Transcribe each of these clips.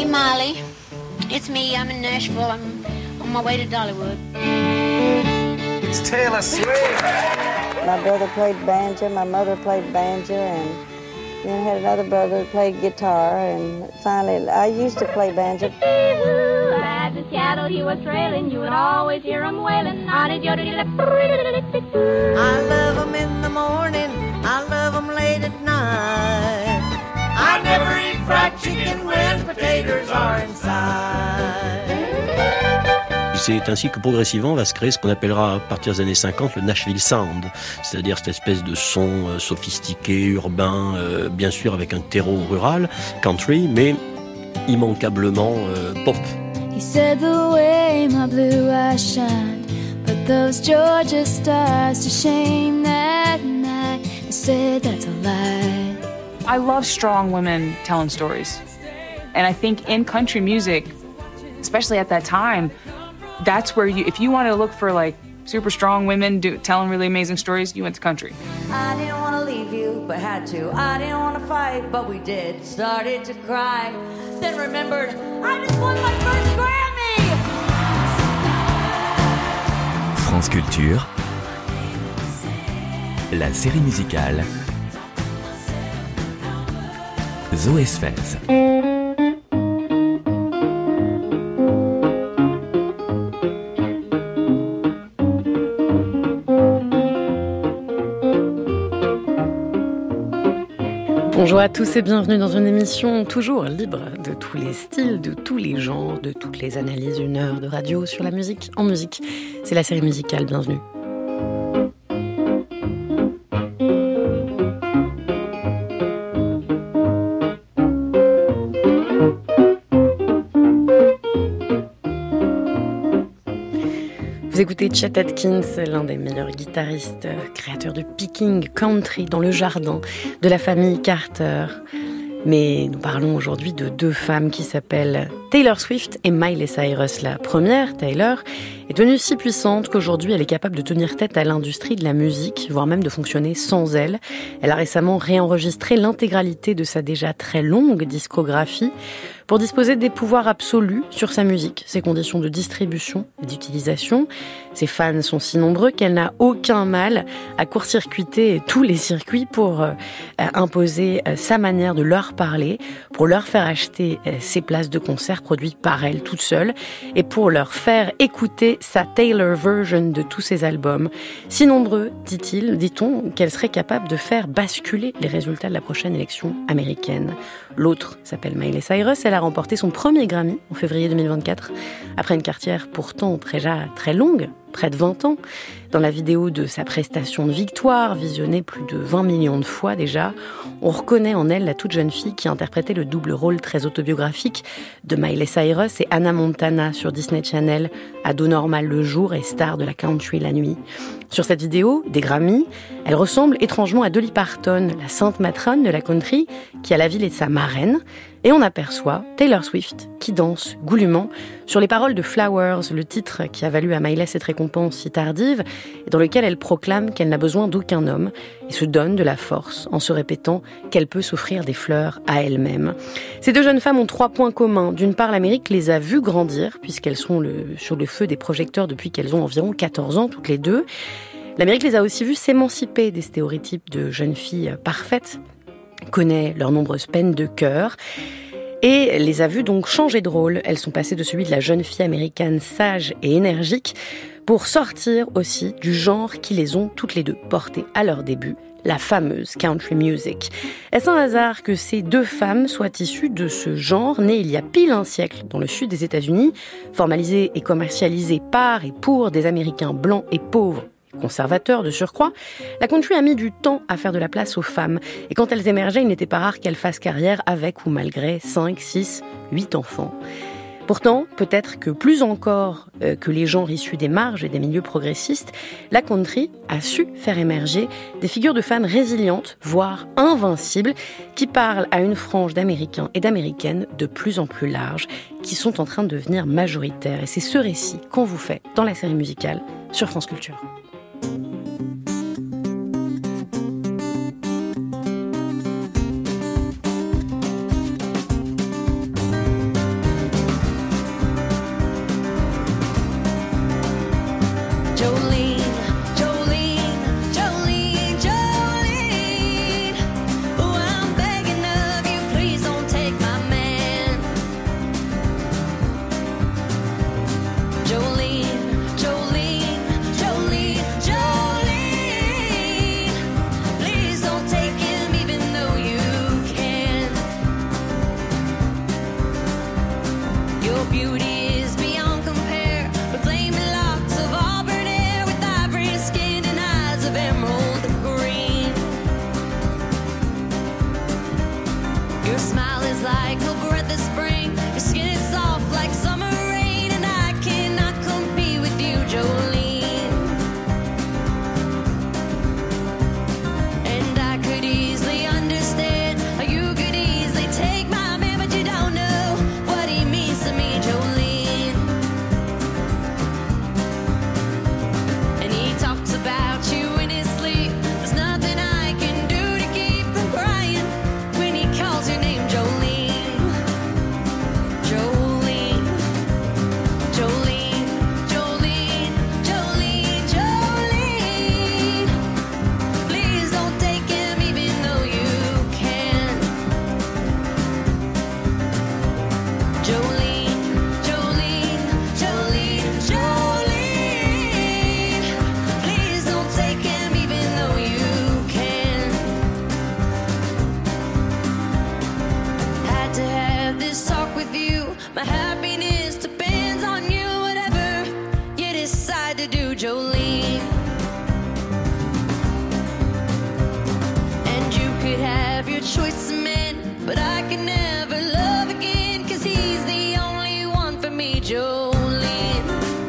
Hey Molly, it's me. I'm in Nashville. I'm on my way to Dollywood. It's Taylor Swift. My brother played banjo, my mother played banjo, and then I had another brother who played guitar, and finally I used to play banjo. As his shadow he was trailing, you would always hear him wailing. I love him in the morning, I love him late at night. I never eat fried chicken when potatoes are inside. C'est ainsi que progressivement va se créer ce qu'on appellera à partir des années 50 le Nashville Sound, c'est-à-dire cette espèce de son sophistiqué, urbain, bien sûr avec un terreau rural, country, mais immanquablement pop. He said the way my blue eyes shine, put those Georgia stars to shame that night. I said that's a lie. I love strong women telling stories. And I think in country music, especially at that time, that's where if you want to look for like super strong women telling really amazing stories, you went to country. I didn't want to leave you, but had to. I didn't want to fight, but we did. Started to cry, then remembered I just won my first Grammy. France Culture, la série musicale Zoé Sfez. Bonjour à tous et bienvenue dans une émission toujours libre de tous les styles, de tous les genres, de toutes les analyses, une heure de radio sur la musique en musique. C'est la série musicale, bienvenue. Vous écoutez Chet Atkins, l'un des meilleurs guitaristes, créateur de picking country dans le jardin de la famille Carter. Mais nous parlons aujourd'hui de deux femmes qui s'appellent Taylor Swift et Miley Cyrus. La première, Taylor, est devenue si puissante qu'aujourd'hui elle est capable de tenir tête à l'industrie de la musique, voire même de fonctionner sans elle. Elle a récemment réenregistré l'intégralité de sa déjà très longue discographie pour disposer des pouvoirs absolus sur sa musique, ses conditions de distribution et d'utilisation. Ses fans sont si nombreux qu'elle n'a aucun mal à court-circuiter tous les circuits pour imposer sa manière de leur parler, pour leur faire acheter ses places de concert produites par elle toute seule et pour leur faire écouter sa Taylor version de tous ses albums. Si nombreux, dit-on, qu'elle serait capable de faire basculer les résultats de la prochaine élection américaine. L'autre s'appelle Miley Cyrus. Elle a remporté son premier Grammy en février 2024, après une carrière pourtant déjà très longue, près de 20 ans. Dans la vidéo de sa prestation de victoire, visionnée plus de 20 millions de fois déjà, on reconnaît en elle la toute jeune fille qui interprétait le double rôle très autobiographique de Miley Cyrus et Hannah Montana sur Disney Channel, ado normal le jour et star de la country la nuit. Sur cette vidéo, des Grammys, elle ressemble étrangement à Dolly Parton, la sainte matrone de la country, qui à la ville est sa marraine. Et on aperçoit Taylor Swift qui danse goulûment sur les paroles de Flowers, le titre qui a valu à Miley cette récompense si tardive, et dans lequel elle proclame qu'elle n'a besoin d'aucun homme et se donne de la force en se répétant qu'elle peut s'offrir des fleurs à elle-même. Ces deux jeunes femmes ont 3 points communs. D'une part, l'Amérique les a vues grandir, puisqu'elles sont sur le feu des projecteurs depuis qu'elles ont environ 14 ans, toutes les deux. L'Amérique les a aussi vues s'émanciper des stéréotypes de jeunes filles parfaites, connaît leurs nombreuses peines de cœur et les a vues donc changer de rôle. Elles sont passées de celui de la jeune fille américaine sage et énergique pour sortir aussi du genre qui les ont toutes les deux portées à leur début, la fameuse country music. Est-ce un hasard que ces deux femmes soient issues de ce genre, né il y a pile un siècle dans le sud des États-Unis, formalisé et commercialisé par et pour des Américains blancs et pauvres, conservateurs de surcroît? La country a mis du temps à faire de la place aux femmes. Et quand elles émergeaient, il n'était pas rare qu'elles fassent carrière avec ou malgré 5, 6, 8 enfants. Pourtant, peut-être que plus encore que les genres issus des marges et des milieux progressistes, la country a su faire émerger des figures de femmes résilientes, voire invincibles, qui parlent à une frange d'Américains et d'Américaines de plus en plus large, qui sont en train de devenir majoritaires. Et c'est ce récit qu'on vous fait dans la série musicale sur France Culture. beauty is beyond compare. With flaming locks of auburn hair, with ivory skin and eyes of emerald green. Your smile is like a breath of spring. Your skin is soft like summer rain, and I cannot compete with you, Jolene. And I could easily understand how you could easily take my man, but you don't know what he means to me, Jolene. And he talks about you in his sleep. There's nothing I can do to keep from crying when he calls your name, Jolene. Jolene, Jolene, Jolene, Jolene, Jolene. Please don't take him even though you can. Jolene, Jolene, Jolene, Jolene. Please don't take him even though you can. Had to have this talk with you. My happiness depends on you, whatever you decide to do, Jolene. And you could have your choice of men, but I could never love again, 'cause he's the only one for me, Jolene.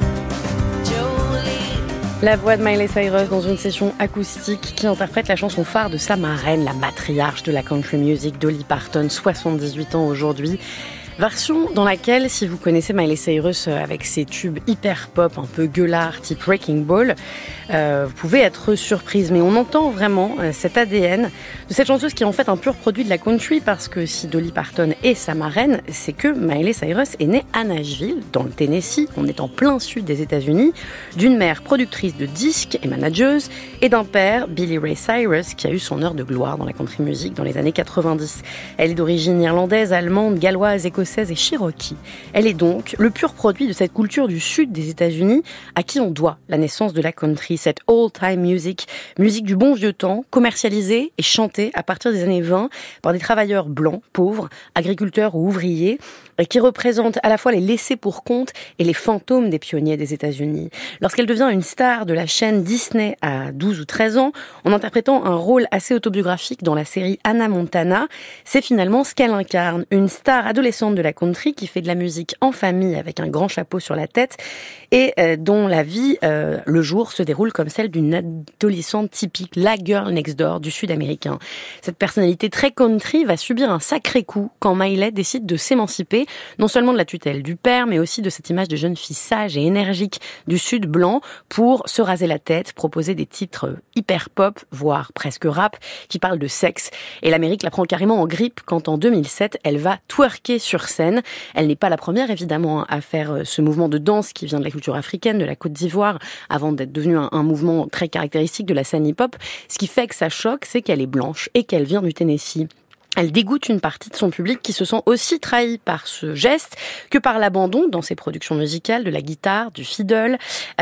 Jolene. La voix de Miley Cyrus dans une session acoustique qui interprète la chanson phare de sa marraine, la matriarche de la country music, Dolly Parton, 78 ans aujourd'hui. Version dans laquelle, si vous connaissez Miley Cyrus avec ses tubes hyper pop, un peu gueulard, type Wrecking Ball, vous pouvez être surprise. Mais on entend vraiment cet ADN de cette chanteuse qui est en fait un pur produit de la country, parce que si Dolly Parton est sa marraine, c'est que Miley Cyrus est née à Nashville, dans le Tennessee. On est en plein sud des États-Unis, d'une mère productrice de disques et manageuse, et d'un père, Billy Ray Cyrus, qui a eu son heure de gloire dans la country music dans les années 90. Elle est d'origine irlandaise, allemande, galloise, écossaise et cherokee. Elle est donc le pur produit de cette culture du sud des États-Unis à qui on doit la naissance de la country, cette old-time music, musique du bon vieux temps, commercialisée et chantée à partir des années 20 par des travailleurs blancs, pauvres, agriculteurs ou ouvriers, qui représentent à la fois les laissés pour compte et les fantômes des pionniers des États-Unis. Lorsqu'elle devient une star de la chaîne Disney à 12 ou 13 ans, en interprétant un rôle assez autobiographique dans la série Hannah Montana, c'est finalement ce qu'elle incarne, une star adolescente de la country qui fait de la musique en famille avec un grand chapeau sur la tête et dont la vie, le jour, se déroule comme celle d'une adolescente typique, la girl next door du sud américain. Cette personnalité très country va subir un sacré coup quand Miley décide de s'émanciper, non seulement de la tutelle du père, mais aussi de cette image de jeune fille sage et énergique du sud blanc, pour se raser la tête, proposer des titres hyper pop, voire presque rap, qui parlent de sexe. Et l'Amérique la prend carrément en grippe quand en 2007, elle va twerker sur scène. Elle n'est pas la première, évidemment, à faire ce mouvement de danse qui vient de la culture africaine, de la Côte d'Ivoire, avant d'être devenu un mouvement très caractéristique de la scène hip-hop. Ce qui fait que ça choque, c'est qu'elle est blanche et qu'elle vient du Tennessee. Elle dégoûte une partie de son public qui se sent aussi trahi par ce geste que par l'abandon dans ses productions musicales de la guitare, du fiddle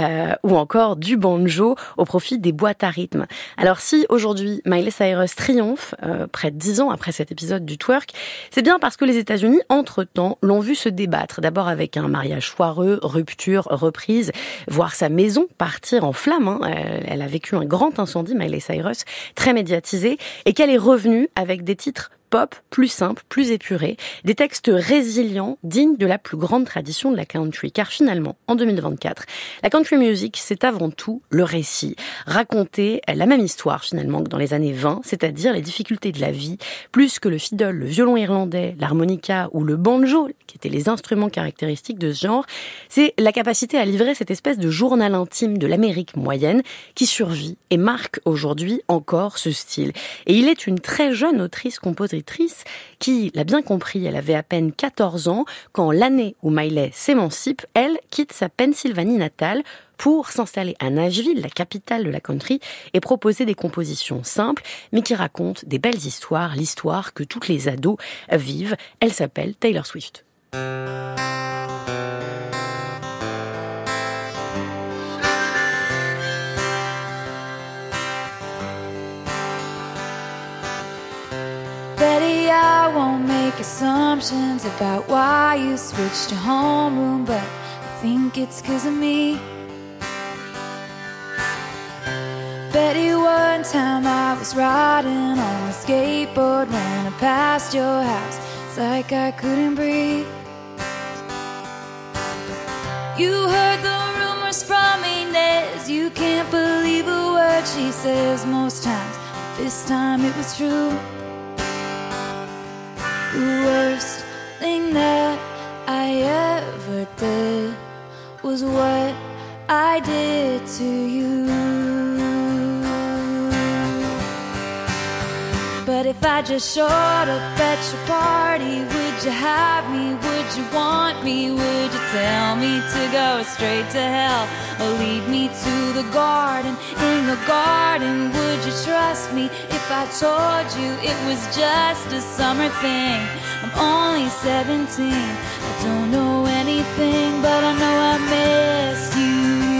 ou encore du banjo au profit des boîtes à rythme. Alors si aujourd'hui Miley Cyrus triomphe près de 10 ans après cet épisode du twerk, c'est bien parce que les États-Unis, entre-temps, l'ont vu se débattre. D'abord avec un mariage foireux, rupture, reprise, voire sa maison partir en flammes. Elle a vécu un grand incendie, Miley Cyrus, très médiatisé, et qu'elle est revenue avec des titres pop, plus simple, plus épuré, des textes résilients, dignes de la plus grande tradition de la country. Car finalement, en 2024, la country music, c'est avant tout le récit. Raconter la même histoire finalement que dans les années 20, c'est-à-dire les difficultés de la vie, plus que le fiddle, le violon irlandais, l'harmonica ou le banjo, qui étaient les instruments caractéristiques de ce genre. C'est la capacité à livrer cette espèce de journal intime de l'Amérique moyenne qui survit et marque aujourd'hui encore ce style. Et il est une très jeune autrice-compositrice qui l'a bien compris. Elle avait à peine 14 ans quand, l'année où Miley s'émancipe, elle quitte sa Pennsylvanie natale pour s'installer à Nashville, la capitale de la country, et proposer des compositions simples, mais qui racontent des belles histoires, l'histoire que toutes les ados vivent. Elle s'appelle Taylor Swift. Betty, I won't make assumptions questions about why you switched to homeroom, but I think it's 'cause of me. Betty, one time I was riding on a skateboard when I passed your house. It's like I couldn't breathe. You heard the rumors from Inez. You can't believe a word she says most times, but this time it was true. The worst thing that I ever did was what I did to you. But if I just showed up at your party, would you have me? Would you want me? Would you tell me to go straight to hell? Or lead me to the garden? In the garden, would you trust me if I told you it was just a summer thing? I'm only 17, I don't know anything, but I know I miss you.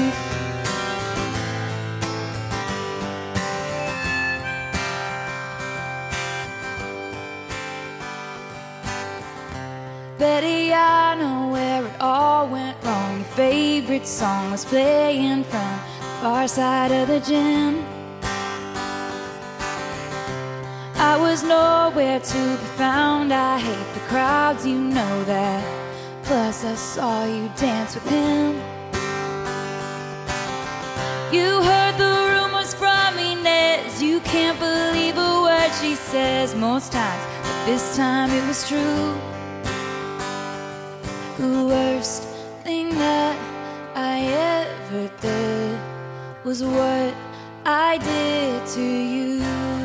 Betty, I know where it all went wrong. Your favorite song was playing from the far side of the gym. I was nowhere to be found. I hate the crowds, you know that. Plus I saw you dance with him. You heard the rumors from Inez. You can't believe a word she says most times, but this time it was true. The worst thing that I ever did was what I did to you.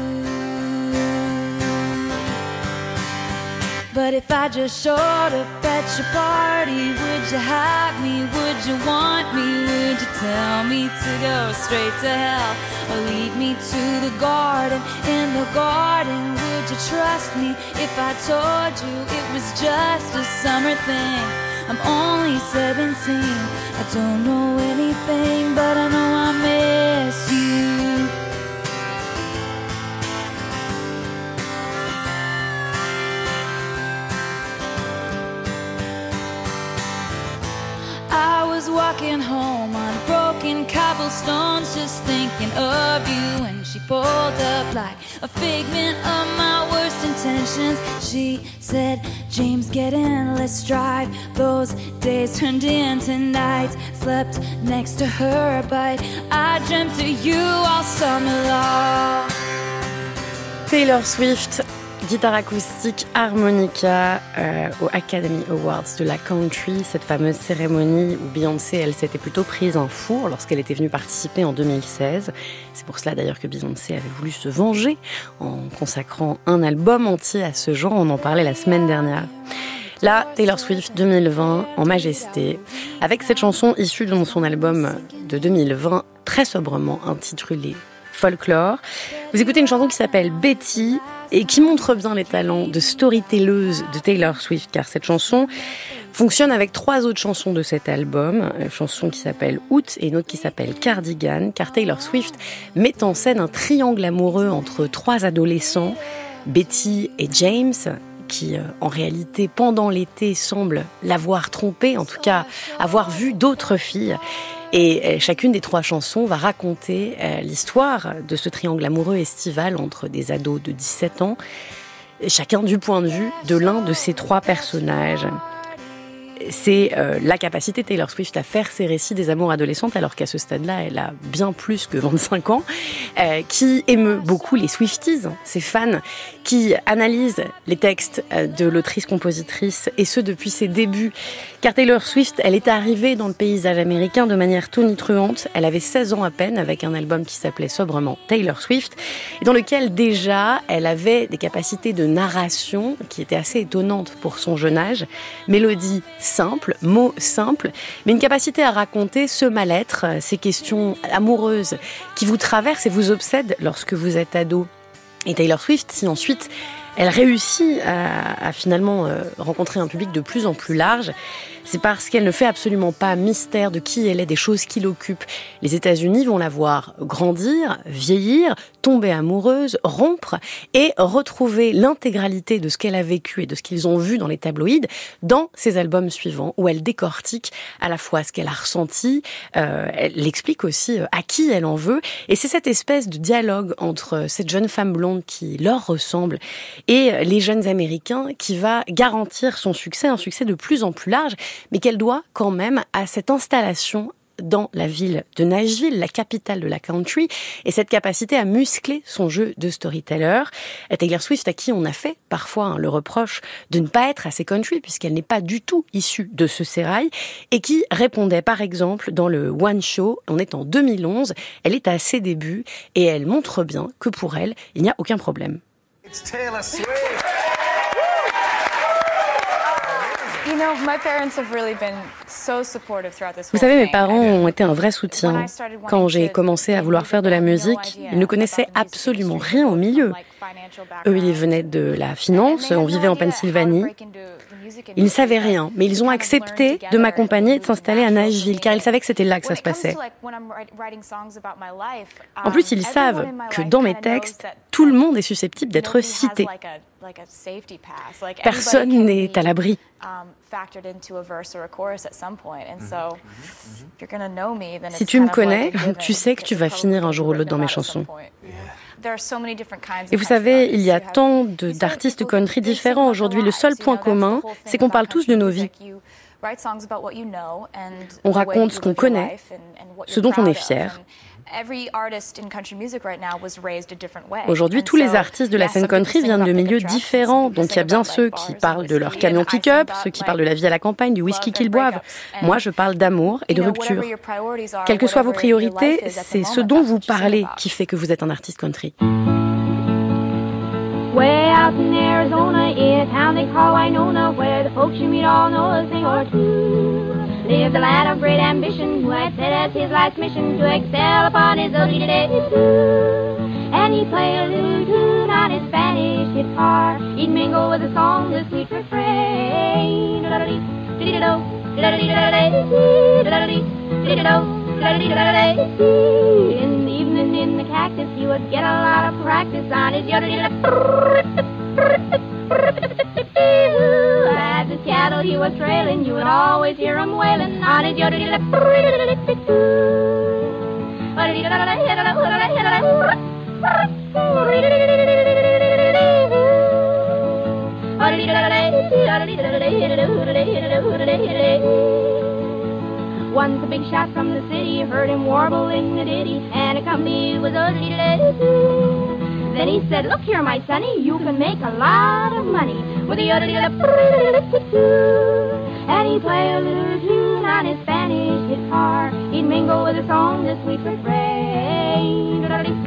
But if I just showed up at your party, would you have me? Would you want me? Would you tell me to go straight to hell? Or lead me to the garden? In the garden, would you trust me if I told you it was just a summer thing? I'm only 17, I don't know anything, but I know I miss you. I was walking home on broken cobblestones, just thinking of you when she pulled up like a figment of my worst intentions. She said, James, get in, let's drive. Those days turned into nights. Slept next to her, but I dreamt of you all summer long. Taylor Swift, guitare acoustique, harmonica au Academy Awards de la country, cette fameuse cérémonie où Beyoncé, elle s'était plutôt prise un four lorsqu'elle était venue participer en 2016. C'est pour cela d'ailleurs que Beyoncé avait voulu se venger en consacrant un album entier à ce genre. On en parlait la semaine dernière. Là, Taylor Swift 2020 en majesté, avec cette chanson issue de son album de 2020, très sobrement intitulée Folklore. Vous écoutez une chanson qui s'appelle Betty et qui montre bien les talents de storytelleuse de Taylor Swift, car cette chanson fonctionne avec 3 autres chansons de cet album, une chanson qui s'appelle Out et une autre qui s'appelle Cardigan, car Taylor Swift met en scène un triangle amoureux entre 3 adolescents, Betty et James, qui en réalité pendant l'été semblent l'avoir trompée, en tout cas avoir vu d'autres filles. Et chacune des 3 chansons va raconter l'histoire de ce triangle amoureux estival entre des ados de 17 ans, chacun du point de vue de l'un de ces 3 personnages. C'est la capacité de Taylor Swift à faire ses récits des amours adolescentes, alors qu'à ce stade-là, elle a bien plus que 25 ans, qui émeut beaucoup les Swifties, ces fans qui analysent les textes de l'autrice-compositrice, et ce depuis ses débuts. Car Taylor Swift, elle est arrivée dans le paysage américain de manière tonitruante. Elle avait 16 ans à peine, avec un album qui s'appelait sobrement Taylor Swift, et dans lequel déjà, elle avait des capacités de narration qui étaient assez étonnantes pour son jeune âge. Mélodie simple, mots simples, mais une capacité à raconter ce mal-être, ces questions amoureuses qui vous traversent et vous obsèdent lorsque vous êtes ado. Et Taylor Swift, si ensuite elle réussit à finalement rencontrer un public de plus en plus large, c'est parce qu'elle ne fait absolument pas mystère de qui elle est, des choses qui l'occupent. Les États-Unis vont la voir grandir, vieillir, tomber amoureuse, rompre et retrouver l'intégralité de ce qu'elle a vécu et de ce qu'ils ont vu dans les tabloïds dans ses albums suivants, où elle décortique à la fois ce qu'elle a ressenti, elle explique aussi à qui elle en veut, et c'est cette espèce de dialogue entre cette jeune femme blonde qui leur ressemble et les jeunes Américains qui va garantir son succès, un succès de plus en plus large, mais qu'elle doit quand même à cette installation dans la ville de Nashville, la capitale de la country, et cette capacité à muscler son jeu de storyteller. Taylor Swift, à qui on a fait parfois le reproche de ne pas être assez country, puisqu'elle n'est pas du tout issue de ce sérail, et qui répondait par exemple dans le One Show, on est en 2011, elle est à ses débuts, et elle montre bien que pour elle, il n'y a aucun problème. It's Taylor Swift. Vous savez, mes parents ont été un vrai soutien. Quand j'ai commencé à vouloir faire de la musique, ils ne connaissaient absolument rien au milieu. Eux, ils venaient de la finance, on vivait en Pennsylvanie. Ils ne savaient rien, mais ils ont accepté de m'accompagner et de s'installer à Nashville, car ils savaient que c'était là que ça se passait. En plus, ils savent que dans mes textes, tout le monde est susceptible d'être cité. Personne n'est à l'abri. Si tu me connais, tu sais que tu vas finir un jour ou l'autre dans mes chansons. Et vous savez, il y a tant d'artistes country différents aujourd'hui. Le seul point commun, c'est qu'on parle tous de nos vies. On raconte ce qu'on connaît, ce dont on est fier. Aujourd'hui, tous les artistes de la scène country viennent de milieux différents. Donc il y a bien ceux qui parlent de leur camion pick-up, ceux qui parlent de la vie à la campagne, du whisky qu'ils boivent. Moi, je parle d'amour et de rupture. Quelles que soient vos priorités, c'est ce dont vous parlez qui fait que vous êtes un artiste country. Way out in Arizona, in a town they call Winona, where the folks you meet all know a thing or two. Lived a lad of great ambition, who had set as his life's mission to excel upon his oldie day too. And he'd play a little tune on his Spanish guitar. He'd mingle with the song the sweet refrain. In the evening in the cactus, he would get a lot of practice on his as his cattle he was trailing, you would always hear him wailing on his Once a big shot from the city heard him warbling the ditty, and a company was Then he said, look here, my sonny, you can make a lot of money with the and he'd play a little tune on his Spanish guitar. He'd mingle with the song the sweet refrain.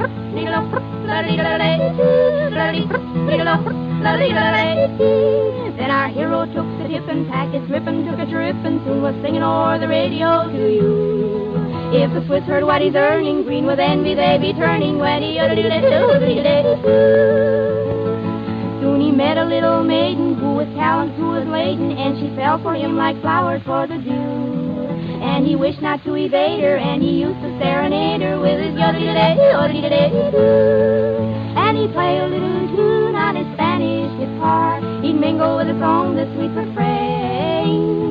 Then our hero took the tip and packed his grip and took a trip and soon was singing o'er the radio to you. If the Swiss heard what he's earning, green with envy they'd be turning when he Soon he met a little maiden who with talent who was laden, and she fell for him like flowers for the dew. And he wished not to evade her, and he used to serenade her with his and he'd play a little tune on his Spanish guitar. He'd mingle with the song the sweet refrain.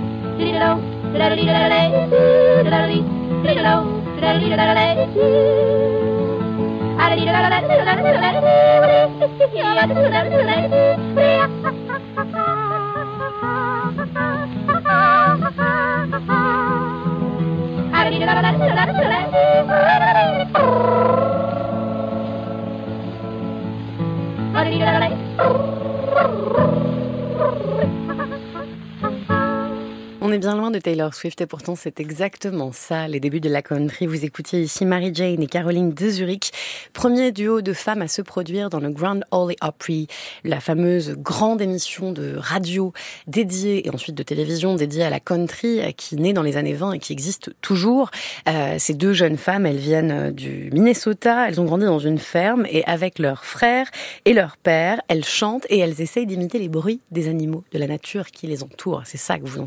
On est bien loin de Taylor Swift et pourtant c'est exactement ça, les débuts de la country. Vous écoutiez ici Mary Jane et Caroline de Zurich, premier duo de femmes à se produire dans le Grand Ole Opry, la fameuse grande émission de radio dédiée et ensuite de télévision dédiée à la country qui naît dans les années 20 et qui existe toujours. Ces deux jeunes femmes, elles viennent du Minnesota, elles ont grandi dans une ferme et avec leurs frères et leur père, elles chantent et elles essayent d'imiter les bruits des animaux, de la nature qui les entoure. C'est ça que vous entendiez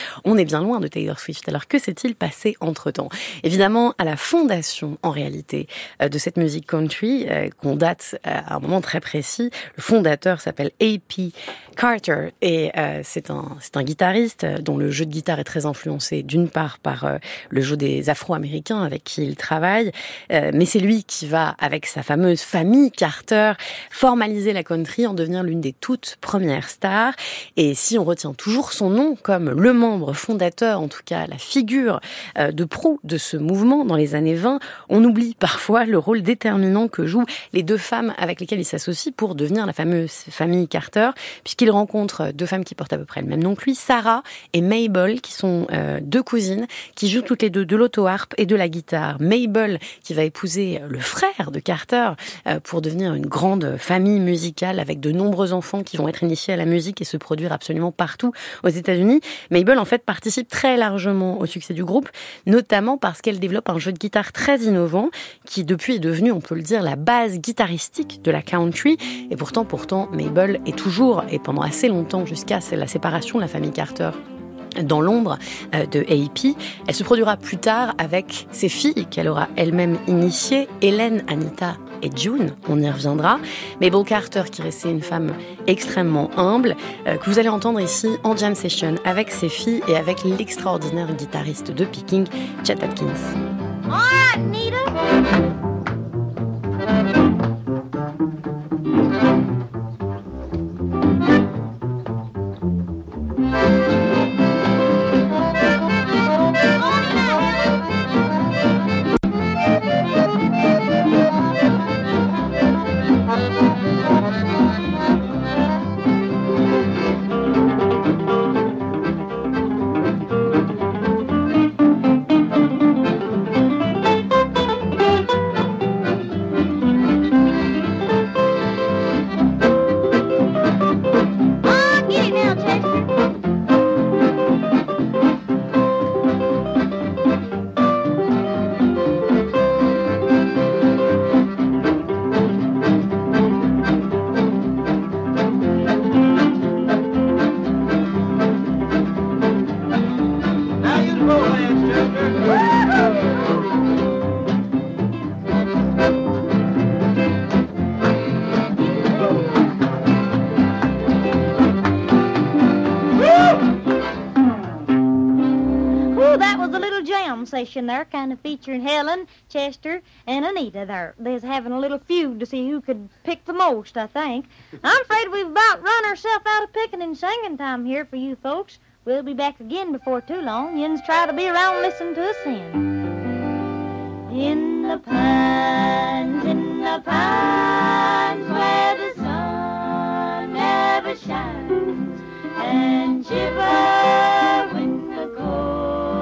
On est bien loin de Taylor Swift. Alors que s'est-il passé entre-temps? Évidemment, à la fondation, en réalité, de cette musique country, qu'on date à un moment très précis, le fondateur s'appelle A.P. Carter et c'est un guitariste dont le jeu de guitare est très influencé d'une part par le jeu des Afro-Américains avec qui il travaille, mais c'est lui qui va, avec sa fameuse famille Carter, formaliser la country, en devenir l'une des toutes premières stars. Et si on retient toujours son nom comme le membre fondateur, en tout cas la figure de proue de ce mouvement dans les années 20, on oublie parfois le rôle déterminant que jouent les deux femmes avec lesquelles il s'associe pour devenir la fameuse famille Carter, puisqu'il rencontre deux femmes qui portent à peu près le même nom que lui, Sarah et Mabel, qui sont deux cousines, qui jouent toutes les deux de l'auto-harpe et de la guitare. Mabel, qui va épouser le frère de Carter pour devenir une grande famille musicale avec de nombreux enfants qui vont être initiés à la musique et se produire absolument partout aux États-Unis. Mabel, en fait, participe très largement au succès du groupe, notamment parce qu'elle développe un jeu de guitare très innovant qui, depuis, est devenu, on peut le dire, la base guitaristique de la country. Et pourtant, Mabel est toujours, et pendant assez longtemps, jusqu'à la séparation de la famille Carter, dans l'ombre de A.P. Elle se produira plus tard avec ses filles qu'elle aura elle-même initiées, Hélène, Anita et June, on y reviendra. Mabel Carter, qui restait une femme extrêmement humble, que vous allez entendre ici en jam session avec ses filles et avec l'extraordinaire guitariste de Peking, Chet Atkins. All right, Nita. There, kind of featuring Helen, Chester, and Anita there. They's having a little feud to see who could pick the most, I think. I'm afraid we've about run ourselves out of picking and singing time here for you folks. We'll be back again before too long. Yins try to be around and listen to us then. In the pines, where the sun never shines, and shiver when the cold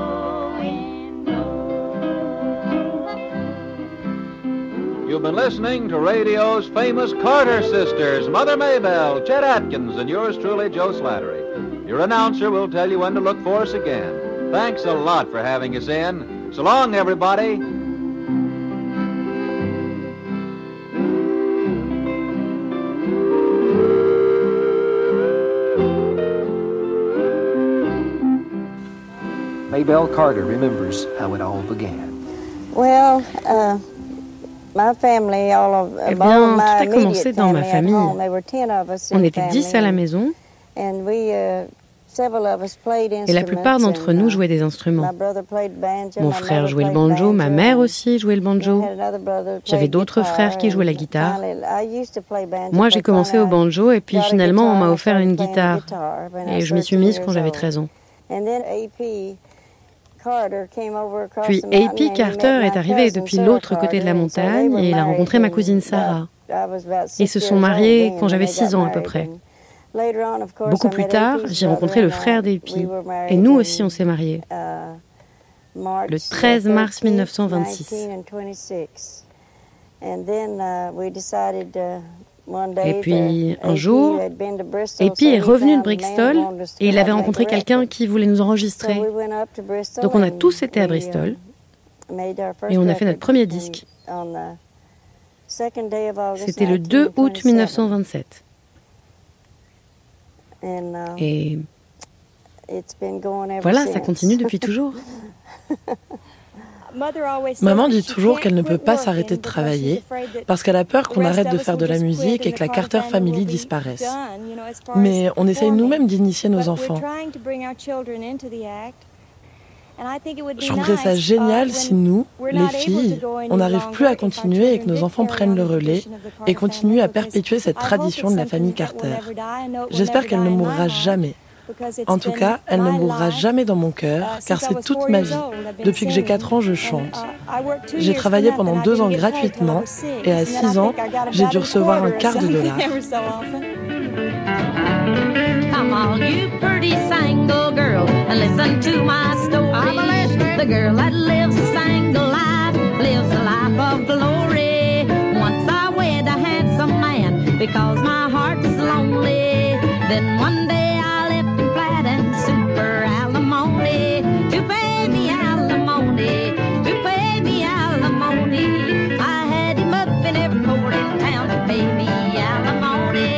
You've been listening to radio's famous Carter sisters, Mother Maybelle, Chet Atkins, and yours truly, Joe Slattery. Your announcer will tell you when to look for us again. Thanks a lot for having us in. So long, everybody. Maybelle Carter remembers how it all began. Well, my family, Eh bien, tout a commencé dans ma famille. On était 10 à la maison. Et la plupart d'entre nous jouaient des instruments. Mon frère jouait le banjo, ma mère aussi jouait le banjo. J'avais d'autres frères qui jouaient la guitare. Moi, j'ai commencé au banjo et puis finalement, on m'a offert une guitare. Et je m'y suis mise quand j'avais 13 ans. Puis A.P. Carter est arrivé depuis l'autre côté de la montagne et il a rencontré ma cousine Sarah. Ils se sont mariés quand j'avais 6 ans à peu près. Beaucoup plus tard, j'ai rencontré le frère d'A.P. et nous aussi on s'est mariés. Le 13 mars 1926. Et puis, un jour, A.P. est revenu de Bristol et il avait rencontré quelqu'un qui voulait nous enregistrer. Donc on a tous été à Bristol et on a fait notre premier disque. C'était le 2 août 1927. Et it's been going ever Voilà, since. ça continue depuis toujours. Maman dit toujours qu'elle ne peut pas s'arrêter de travailler parce qu'elle a peur qu'on arrête de faire de la musique et que la Carter Family disparaisse. Mais on essaye nous-mêmes d'initier nos enfants. Je trouverais ça génial si nous, les filles, on n'arrive plus à continuer et que nos enfants prennent le relais et continuent à perpétuer cette tradition de la famille Carter. J'espère qu'elle ne mourra jamais. En tout cas, elle ne mourra jamais dans mon cœur, car c'est toute ma vie. Depuis que j'ai 4 ans, je chante. J'ai travaillé pendant 2 ans gratuitement, et à 6 ans, j'ai dû recevoir $0.15. Come on, you pretty single girl, and listen to my story. I'm listening. The girl that lives a single life, lives a life of glory. Once I wed a handsome man, because my heart was lonely. Then one day I left him flat and super alimony. To pay me alimony, to pay me alimony. I had him up in every court in town to pay me alimony.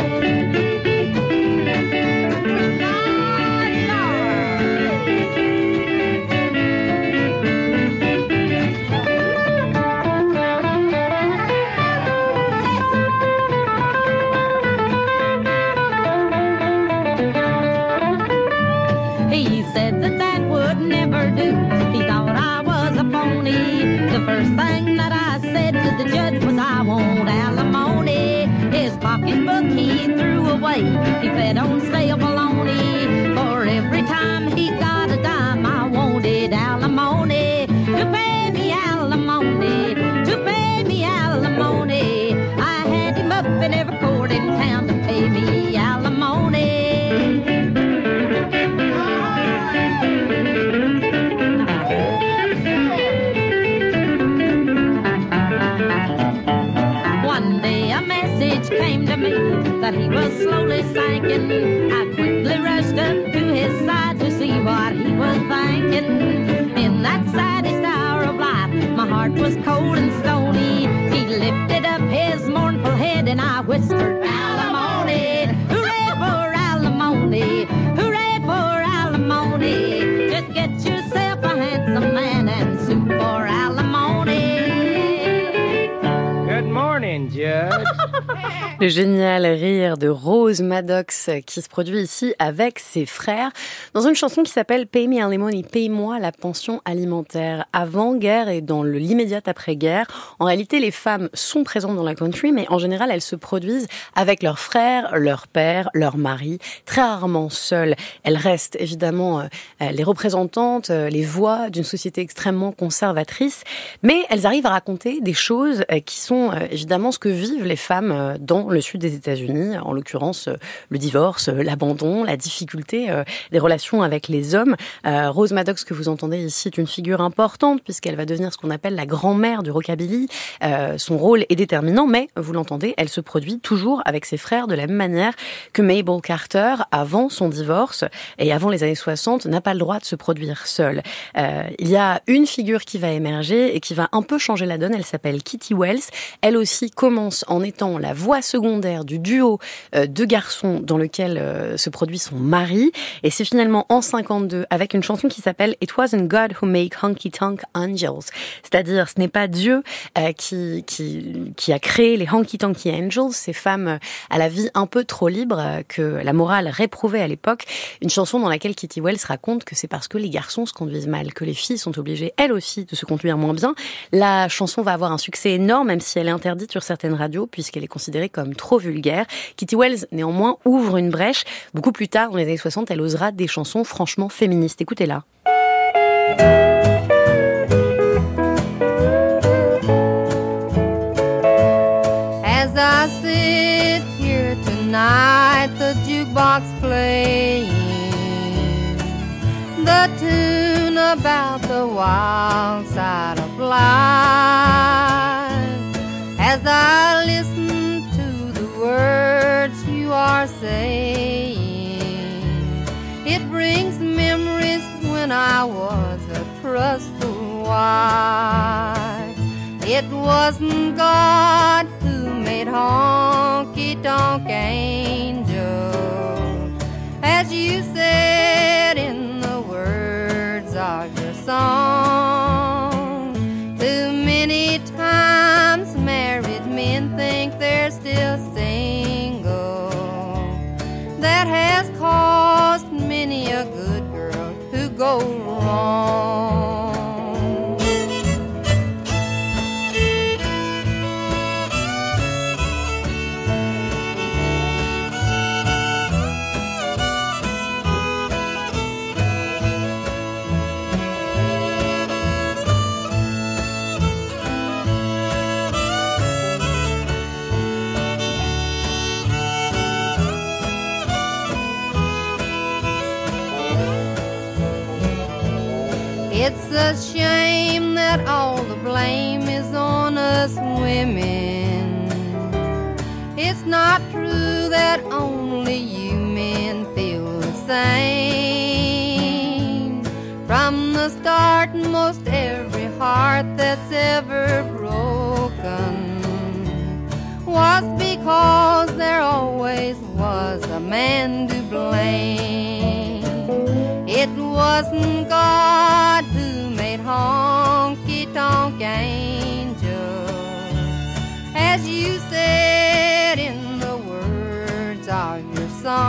He said that would never do. He thought I was a phony. The first thing that I said to the judge was I want alimony. His pocketbook he threw away. He fed on stale bologna. For every time he got a dime, I wanted alimony. To pay me alimony, to pay me alimony. I had him up in every court in town to pay me alimony. One day a message came to me that he was slowly sinking. I quickly rushed up to his side to see what he was thinking. In that saddest hour of life, my heart was cold and stony. He lifted up his mournful head and I whispered, alimony, hooray for alimony, hooray for alimony. Just get yourself a handsome man and sue for alimony. Good morning, Judge. Le génial rire de Rose Maddox qui se produit ici avec ses frères dans une chanson qui s'appelle Pay Me Alimony, paye-moi la pension alimentaire. Avant-guerre et dans l'immédiat après-guerre, en réalité les femmes sont présentes dans la country, mais en général elles se produisent avec leurs frères, leur père, leur mari, très rarement seules. Elles restent évidemment les représentantes, les voix d'une société extrêmement conservatrice, mais elles arrivent à raconter des choses qui sont évidemment ce que vivent les femmes dans le sud des États-Unis, en l'occurrence le divorce, l'abandon, la difficulté des relations avec les hommes. Rose Maddox, que vous entendez ici, est une figure importante puisqu'elle va devenir ce qu'on appelle la grand-mère du rockabilly. Son rôle est déterminant, mais vous l'entendez, elle se produit toujours avec ses frères de la même manière que Mabel Carter, avant son divorce et avant les années 60, n'a pas le droit de se produire seule. Il y a une figure qui va émerger et qui va un peu changer la donne, elle s'appelle Kitty Wells. Elle aussi commence en étant la voix secondaire du duo de garçons dans lequel se produit son mari. Et c'est finalement en 52 avec une chanson qui s'appelle It Wasn't God Who Made Honky Tonk Angels. C'est-à-dire, ce n'est pas Dieu qui a créé les Honky Tonky Angels, ces femmes à la vie un peu trop libre que la morale réprouvait à l'époque. Une chanson dans laquelle Kitty Wells raconte que c'est parce que les garçons se conduisent mal, que les filles sont obligées, elles aussi, de se conduire moins bien. La chanson va avoir un succès énorme, même si elle est interdite sur certaines radios, puisqu'elle est considérée comme trop vulgaire. Kitty Wells, néanmoins, ouvre une brèche. Beaucoup plus tard, dans les années 60, elle osera des chansons franchement féministes. Écoutez-la. As I sit here tonight, the jukebox playing the tune about the wild side of life. As I listen to the words you are saying, it brings memories when I was a trustful wife. It wasn't God who made honky-tonk angels, as you said. go wrong. It's a shame that all the blame is on us women. It's not true that only you men feel the same. From the start, most every heart that's ever broken was because there always was a man to blame. It wasn't God who made honky-tonk angels, as you said in the words of your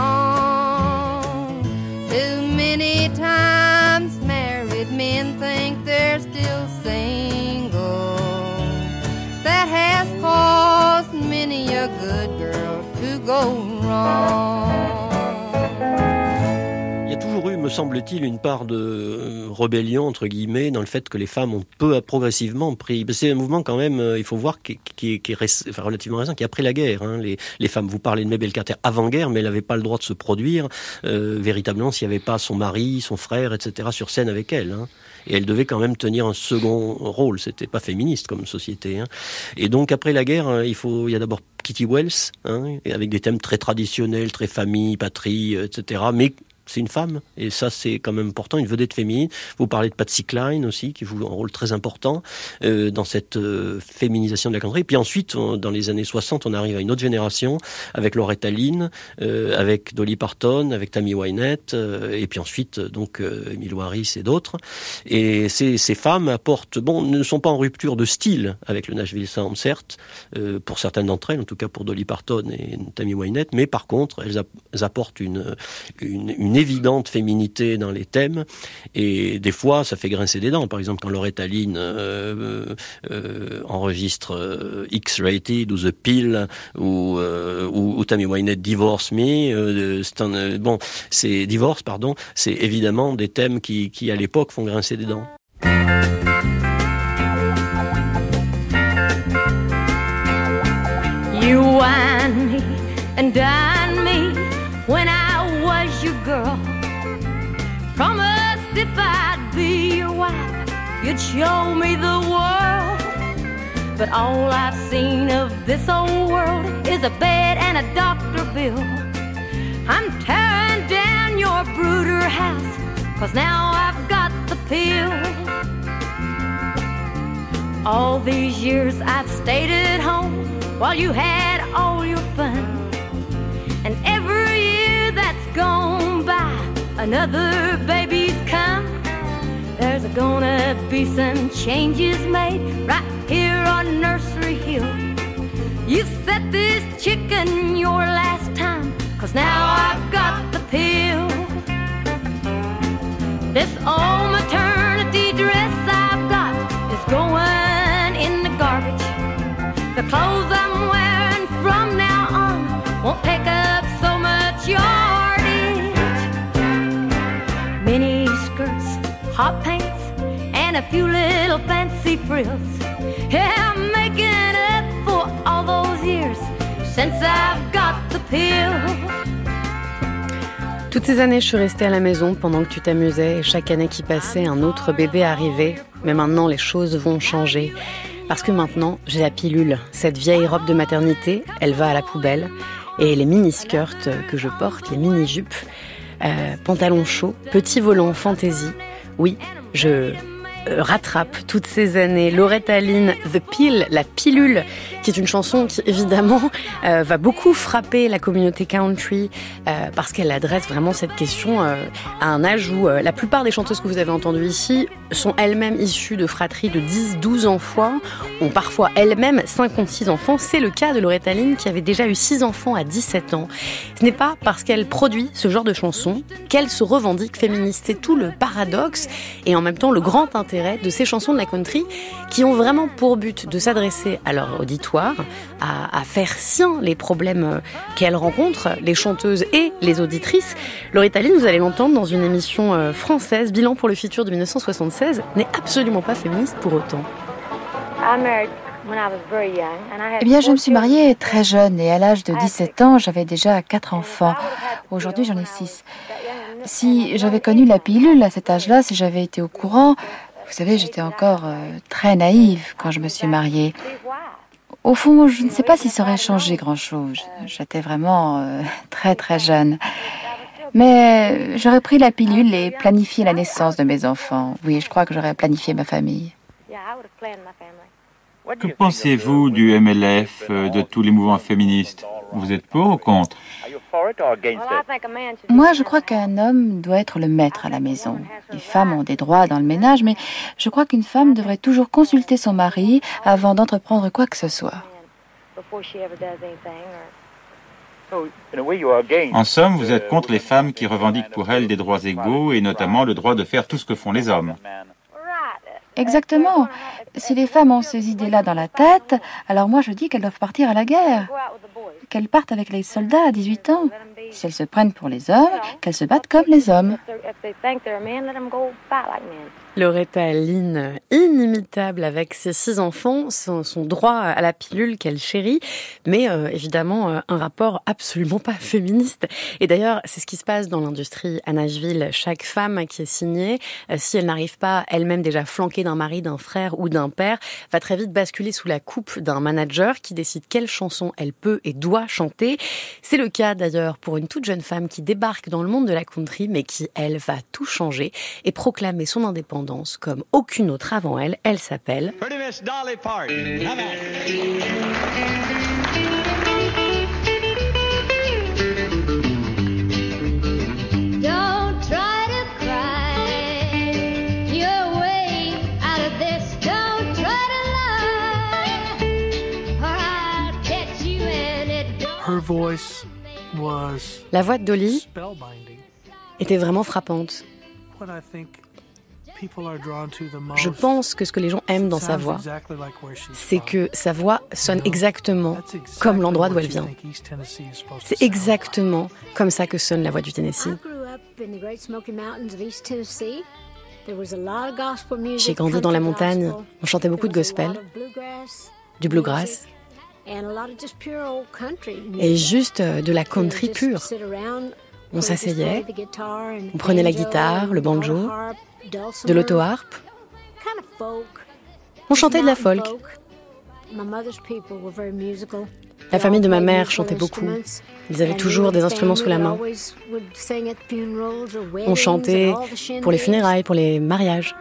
song. Too many times married men think they're still single. That has caused many a good girl to go wrong. Il y a toujours eu, me semble-t-il, une part de rébellion, entre guillemets, dans le fait que les femmes ont progressivement pris... C'est un mouvement quand même, il faut voir, qui est relativement récent, qui est après la guerre. Hein. Les femmes, vous parlez de Mabel Carter avant-guerre, mais elle n'avait pas le droit de se produire, véritablement, s'il n'y avait pas son mari, son frère, etc., sur scène avec elle. Hein. Et elle devait quand même tenir un second rôle. C'était pas féministe comme société. Hein. Et donc, après la guerre, il y a d'abord Kitty Wells, hein, avec des thèmes très traditionnels, très famille, patrie, etc., mais c'est une femme, et ça c'est quand même important, une vedette féminine. Vous parlez de Patsy Cline aussi, qui joue un rôle très important dans cette féminisation de la country. Et puis ensuite, dans les années 60, on arrive à une autre génération, avec Loretta Lynn, avec Dolly Parton, avec Tammy Wynette, et puis ensuite, donc, Emmylou Harris et d'autres. Et ces femmes apportent, ne sont pas en rupture de style avec le Nashville Sound, certes, pour certaines d'entre elles, en tout cas pour Dolly Parton et Tammy Wynette, mais par contre, elles apportent une évidente féminité dans les thèmes, et des fois ça fait grincer des dents. Par exemple, quand Loretta Lynn enregistre X-Rated ou The Pill ou Tammy Wynette Divorce Me, c'est Divorce, pardon, c'est évidemment des thèmes qui à l'époque font grincer des dents. You wine me and dine me when I was your girl. Promised if I'd be your wife, you'd show me the world. But all I've seen of this old world is a bed and a doctor bill. I'm tearing down your brooder house, 'cause now I've got the pill. All these years I've stayed at home while you had all your fun. And every year that's gone by, another baby's come. There's gonna be some changes made right here on Nursery Hill. You set this chicken your last time, 'cause now I've got the pill. This old maternity dress I've got is going in the garbage. The clothes I'm wearing from now on won't take up so much yardage. Mini skirts, hot pants, and a few little fancy frills. Yeah, I'm making up for all those years since I've got the pill. Toutes ces années, je suis restée à la maison pendant que tu t'amusais, et chaque année qui passait, un autre bébé arrivait. Mais maintenant, les choses vont changer. Parce que maintenant, j'ai la pilule. Cette vieille robe de maternité, elle va à la poubelle. Et les mini-skirts que je porte, les mini-jupes, pantalons chauds, petits volants fantaisie. Oui, je rattrape toutes ces années. Loretta Lynn, The Pill, la pilule, qui est une chanson qui évidemment va beaucoup frapper la communauté country parce qu'elle adresse vraiment cette question à un âge où la plupart des chanteuses que vous avez entendues ici sont elles-mêmes issues de fratries de 10-12 enfants, ont parfois elles-mêmes 56 enfants. C'est le cas de Loretta Lynn qui avait déjà eu 6 enfants à 17 ans. Ce n'est pas parce qu'elle produit ce genre de chansons qu'elle se revendique féministe. C'est tout le paradoxe et en même temps le grand intérêt de ces chansons de la country qui ont vraiment pour but de s'adresser à leur auditoire, à faire sien les problèmes qu'elles rencontrent, les chanteuses et les auditrices. Loretta Lynn, vous allez l'entendre dans une émission française, Bilan pour le futur de 1976, n'est absolument pas féministe pour autant. Eh bien, je me suis mariée très jeune et à l'âge de 17 ans, j'avais déjà 4 enfants. Aujourd'hui, j'en ai 6. Si j'avais connu la pilule à cet âge-là, si j'avais été au courant, vous savez, j'étais encore très naïve quand je me suis mariée. Au fond, je ne sais pas si ça aurait changé grand-chose. J'étais vraiment très très jeune. Mais j'aurais pris la pilule et planifié la naissance de mes enfants. Oui, je crois que j'aurais planifié ma famille. Que pensez-vous du MLF, de tous les mouvements féministes? Vous êtes pour ou contre? Moi, je crois qu'un homme doit être le maître à la maison. Les femmes ont des droits dans le ménage, mais je crois qu'une femme devrait toujours consulter son mari avant d'entreprendre quoi que ce soit. En somme, vous êtes contre les femmes qui revendiquent pour elles des droits égaux et notamment le droit de faire tout ce que font les hommes. Exactement. Si les femmes ont ces idées-là dans la tête, alors moi je dis qu'elles doivent partir à la guerre. Qu'elles partent avec les soldats à 18 ans. Si elles se prennent pour les hommes, qu'elles se battent comme les hommes. Loretta Lynn, inimitable avec ses 6 enfants, son droit à la pilule qu'elle chérit, mais évidemment un rapport absolument pas féministe. Et d'ailleurs, c'est ce qui se passe dans l'industrie à Nashville. Chaque femme qui est signée, si elle n'arrive pas elle-même déjà flanquée d'un mari, d'un frère ou d'un père, va très vite basculer sous la coupe d'un manager qui décide quelle chanson elle peut et doit chanter. C'est le cas d'ailleurs pour une toute jeune femme qui débarque dans le monde de la country, mais qui, elle, va tout changer et proclamer son indépendance comme aucune autre avant elle. Elle s'appelle Pretty Miss Dolly Parton. Come on. Don't try to cry your way out of this. Don't try to lie, or I'll catch you and it. Her voice was La voix de Dolly spellbinding. était vraiment frappante. What I think people are drawn to the most. Je pense que ce que les gens aiment dans sa voix, c'est que sa voix sonne exactement comme l'endroit d'où elle vient. C'est exactement comme ça que sonne la voix du Tennessee. J'ai grandi dans la montagne, on chantait beaucoup de gospel, du bluegrass, et juste de la country pure. On s'asseyait, on prenait la guitare, le banjo, de l'auto-harpe. On chantait de la folk. La famille de ma mère chantait beaucoup. Ils avaient toujours des instruments sous la main. On chantait pour les funérailles, pour les mariages.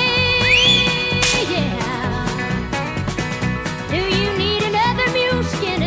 Do you need another muleskin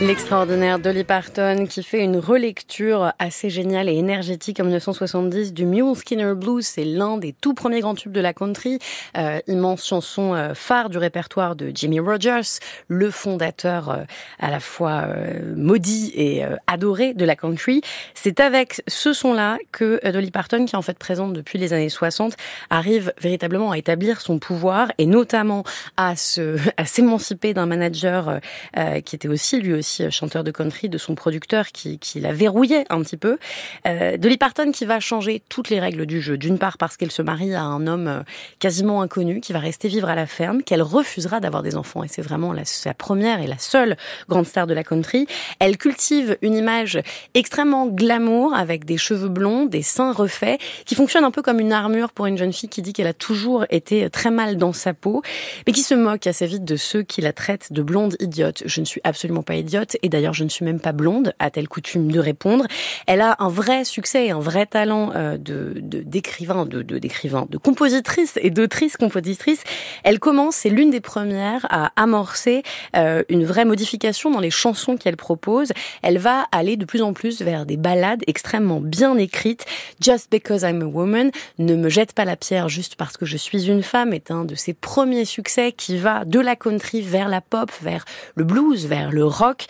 L'extraordinaire Dolly Parton qui fait une relecture assez géniale et énergétique en 1970 du Mule Skinner Blues. C'est l'un des tout premiers grands tubes de la country. Immense chanson phare du répertoire de Jimmie Rogers, le fondateur à la fois maudit et adoré de la country. C'est avec ce son-là que Dolly Parton, qui est en fait présente depuis les années 60, arrive véritablement à établir son pouvoir et notamment à s'émanciper d'un manager qui était lui aussi chanteur de country, de son producteur qui la verrouillait un petit peu. Dolly Parton qui va changer toutes les règles du jeu. D'une part parce qu'elle se marie à un homme quasiment inconnu qui va rester vivre à la ferme, qu'elle refusera d'avoir des enfants et c'est vraiment sa première et la seule grande star de la country. Elle cultive une image extrêmement glamour avec des cheveux blonds, des seins refaits qui fonctionne un peu comme une armure pour une jeune fille qui dit qu'elle a toujours été très mal dans sa peau mais qui se moque assez vite de ceux qui la traitent de blonde idiote. Je ne suis absolument pas idiote et d'ailleurs je ne suis même pas blonde, a-t-elle coutume de répondre. Elle a un vrai succès et un vrai talent d'écrivain, de compositrice et d'autrice-compositrice. Elle commence, c'est l'une des premières à amorcer une vraie modification dans les chansons qu'elle propose. Elle va aller de plus en plus vers des ballades extrêmement bien écrites. Just Because I'm a Woman, ne me jette pas la pierre juste parce que je suis une femme, est un de ses premiers succès qui va de la country vers la pop, vers le blues, vers le rock,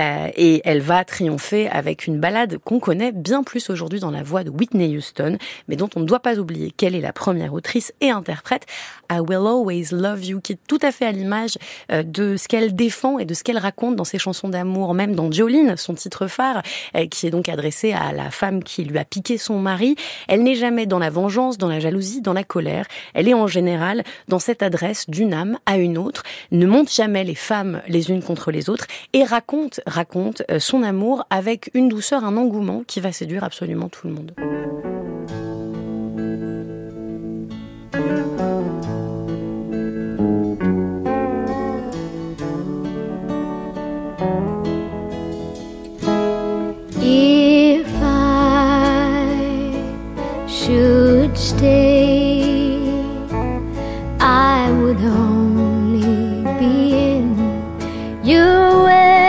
et elle va triompher avec une ballade qu'on connaît bien plus aujourd'hui dans la voix de Whitney Houston, mais dont on ne doit pas oublier qu'elle est la première autrice et interprète. I Will Always Love You, qui est tout à fait à l'image de ce qu'elle défend et de ce qu'elle raconte dans ses chansons d'amour, même dans Jolene, son titre phare, qui est donc adressé à la femme qui lui a piqué son mari. Elle n'est jamais dans la vengeance, dans la jalousie, dans la colère. Elle est en général dans cette adresse d'une âme à une autre, ne monte jamais les femmes les unes contre les autres et raconte son amour avec une douceur, un engouement qui va séduire absolument tout le monde. If I should stay, I would only be in your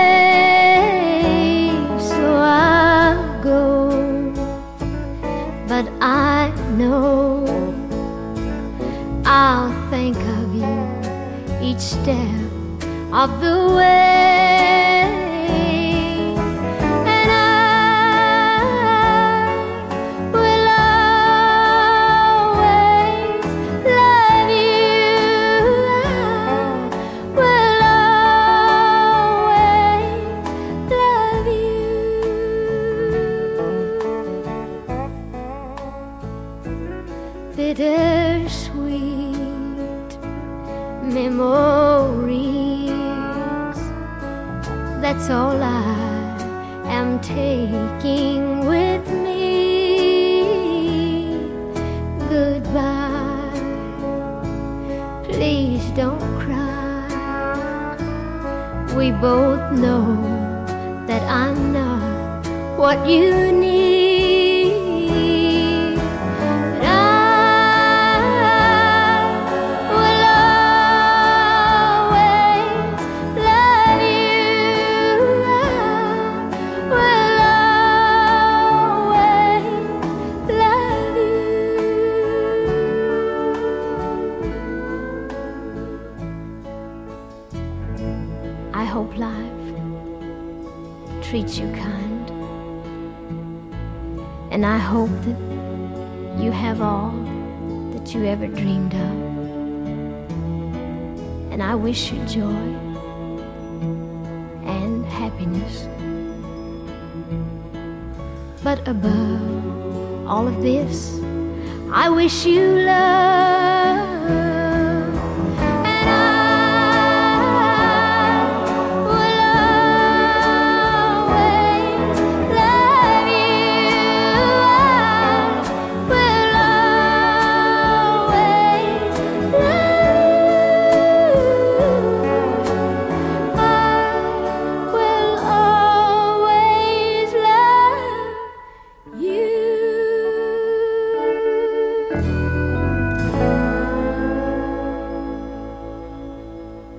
way, so I'll go. But I know I'll think of you each step of the way. Bittersweet memories, that's all I am taking with me. Goodbye, please don't cry. We both know that I'm not what you need. Treats you kind, and I hope that you have all that you ever dreamed of, and I wish you joy and happiness. But above all of this, I wish you love.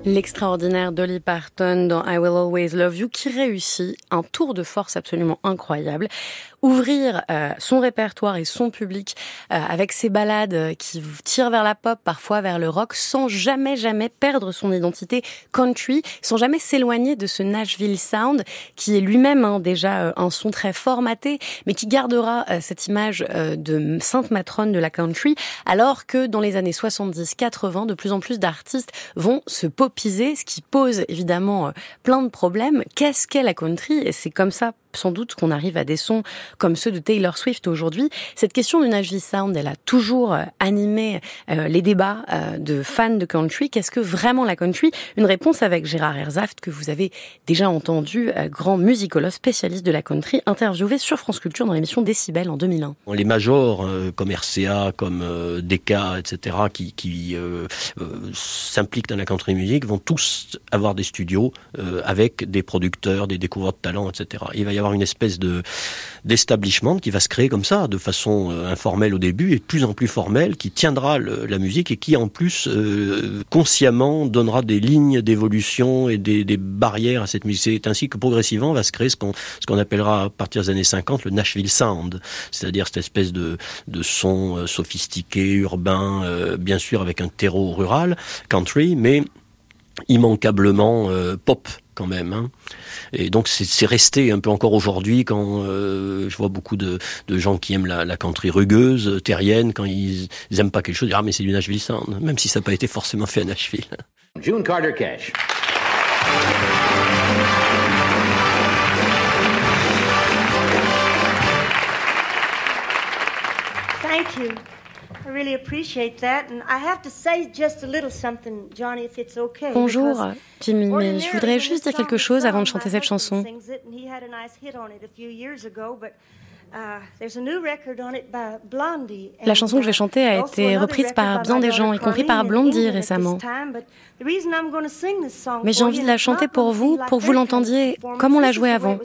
L'extraordinaire Dolly Parton dans I Will Always Love You qui réussit un tour de force absolument incroyable. Ouvrir son répertoire et son public avec ses ballades qui tirent vers la pop, parfois vers le rock, sans jamais perdre son identité country, sans jamais s'éloigner de ce Nashville Sound qui est lui-même déjà un son très formaté, mais qui gardera cette image de sainte matrone de la country, alors que dans les années 70-80, de plus en plus d'artistes vont se popiser, ce qui pose évidemment plein de problèmes. Qu'est-ce qu'est la country ? Et c'est comme ça sans doute qu'on arrive à des sons comme ceux de Taylor Swift aujourd'hui. Cette question du Nashville Sound, elle a toujours animé les débats de fans de country. Qu'est-ce que vraiment la country ? Une réponse avec Gérard Hersaft, que vous avez déjà entendu, grand musicologue spécialiste de la country, interviewé sur France Culture dans l'émission Décibel en 2001. Les majors comme RCA, comme Decca, etc., qui s'impliquent dans la country music vont tous avoir des studios avec des producteurs, des découvreurs de talents, etc. Il va y avoir une espèce d'establishment qui va se créer comme ça, de façon informelle au début et de plus en plus formelle, qui tiendra la musique et qui en plus consciemment donnera des lignes d'évolution et des barrières à cette musique. C'est ainsi que progressivement va se créer ce qu'on appellera à partir des années 50 le Nashville Sound, c'est-à-dire cette espèce de son sophistiqué, urbain, bien sûr avec un terreau rural, country, mais immanquablement pop quand même, hein. Et donc c'est resté un peu encore aujourd'hui quand je vois beaucoup de gens qui aiment la country rugueuse, terrienne, quand ils aiment pas quelque chose, ils disent « Ah mais c'est du Nashville Sound », même si ça n'a pas été forcément fait à Nashville. June Carter Cash. Thank you. I really appreciate that, and I have to say just a little something, Johnny, if it's okay. Bonjour, Jimmy, mais je voudrais juste dire quelque chose avant de chanter cette chanson. La chanson que je vais chanter a été reprise par bien des gens, y compris par Blondie récemment. Mais j'ai envie de la chanter pour que vous l'entendiez comme on l'a jouée avant.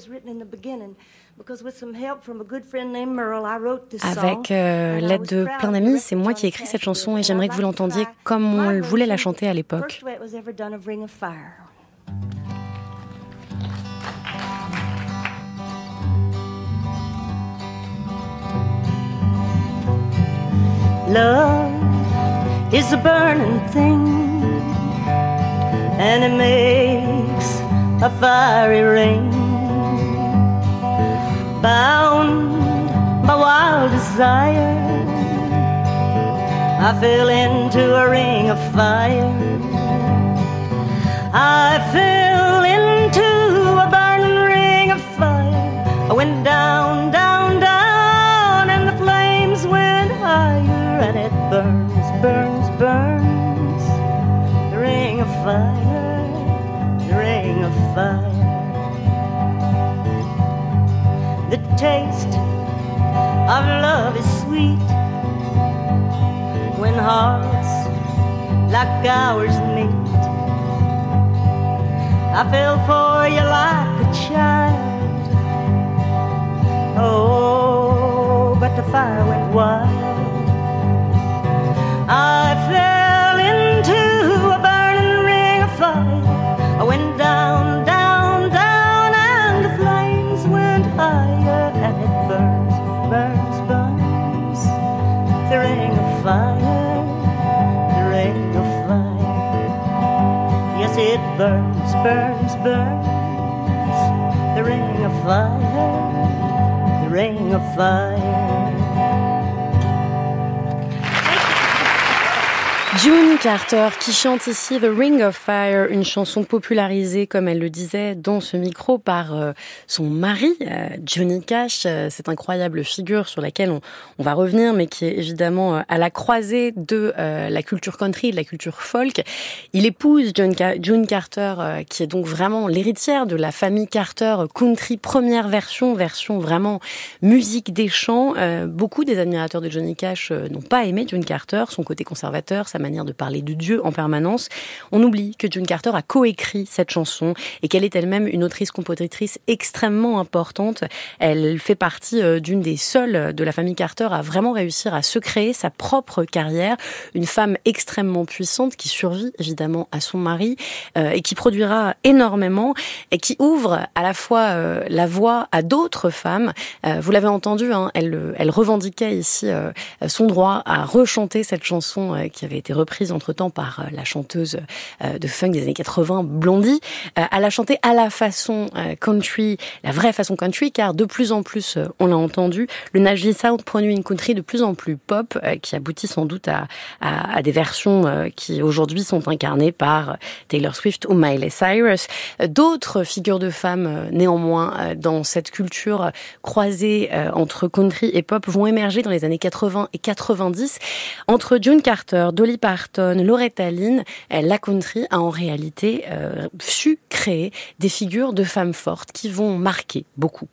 Avec l'aide de plein d'amis, c'est moi qui ai écrit cette chanson et j'aimerais que vous l'entendiez comme on voulait la chanter à l'époque. Love is a burning thing, and it makes a fiery ring. Bound by wild desire, I fell into a ring of fire. I fell into a burning ring of fire. I went down, down, down, and the flames went higher, and it burns, burns, burns. The ring of fire, the ring of fire. The taste of love is sweet when hearts like ours meet. I fell for you like a child. Oh, but the fire went wild. I fell into a burning ring of fire. I went down, down, down, and the flames went higher, and it burns, burns, burns. The ring of fire, the ring of fire. Yes, it burns, burns, burns. The ring of fire, the ring of fire. June Carter qui chante ici The Ring of Fire, une chanson popularisée, comme elle le disait, dans ce micro par son mari, Johnny Cash, cette incroyable figure sur laquelle on va revenir, mais qui est évidemment à la croisée de la culture country et de la culture folk. Il épouse June Carter, qui est donc vraiment l'héritière de la famille Carter country, première version vraiment musique des champs. Beaucoup des admirateurs de Johnny Cash n'ont pas aimé June Carter, son côté conservateur, sa manière de parler de Dieu en permanence, on oublie que June Carter a coécrit cette chanson et qu'elle est elle-même une autrice-compositrice extrêmement importante. Elle fait partie d'une des seules de la famille Carter à vraiment réussir à se créer sa propre carrière. Une femme extrêmement puissante qui survit évidemment à son mari et qui produira énormément et qui ouvre à la fois la voie à d'autres femmes. Vous l'avez entendu, hein, elle revendiquait ici son droit à rechanter cette chanson qui avait été reprise entre-temps par la chanteuse de funk des années 80, Blondie, à la chanter à la façon country, la vraie façon country, car de plus en plus, on l'a entendu, le Nashville Sound produit une country de plus en plus pop, qui aboutit sans doute à des versions qui aujourd'hui sont incarnées par Taylor Swift ou Miley Cyrus. D'autres figures de femmes, néanmoins, dans cette culture croisée entre country et pop vont émerger dans les années 80 et 90. Entre June Carter, Dolly Parton, Loretta Lynn, la country a en réalité su créer des figures de femmes fortes qui vont marquer beaucoup.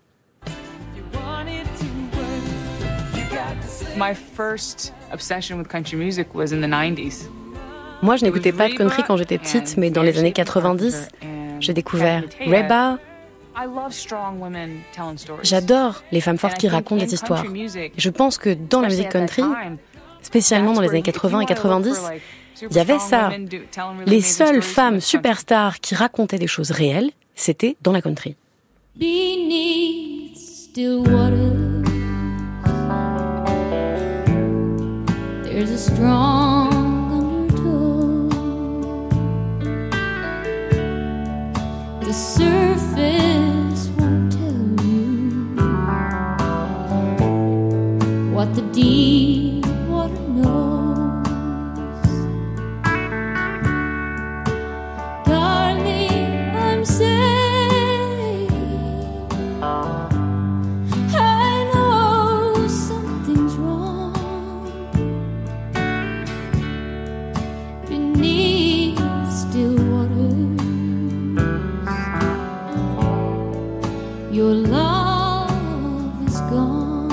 My first obsession with country music was in the 90s. Moi, je n'écoutais pas de country quand j'étais petite, mais dans les années 90, j'ai découvert Reba. J'adore les femmes fortes qui racontent des histoires. Je pense que dans la musique country, spécialement dans les années 80 et 90, il y avait ça. Les seules femmes superstars qui racontaient des choses réelles, c'était dans la country. Beneath still water, there's a strong undertow. The surface won't tell you what the deep water knows. Darling, I'm saying I know something's wrong beneath still waters. Your love is gone.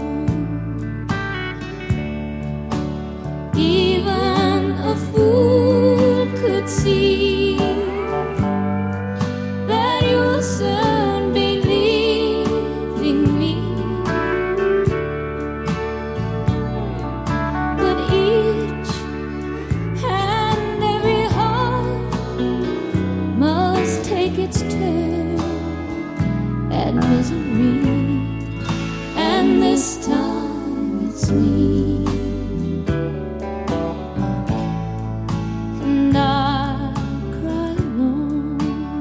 Even a fool could see that you'll soon be leaving me. But each and every heart must take its turn at misery, and this time it's me. And I cry alone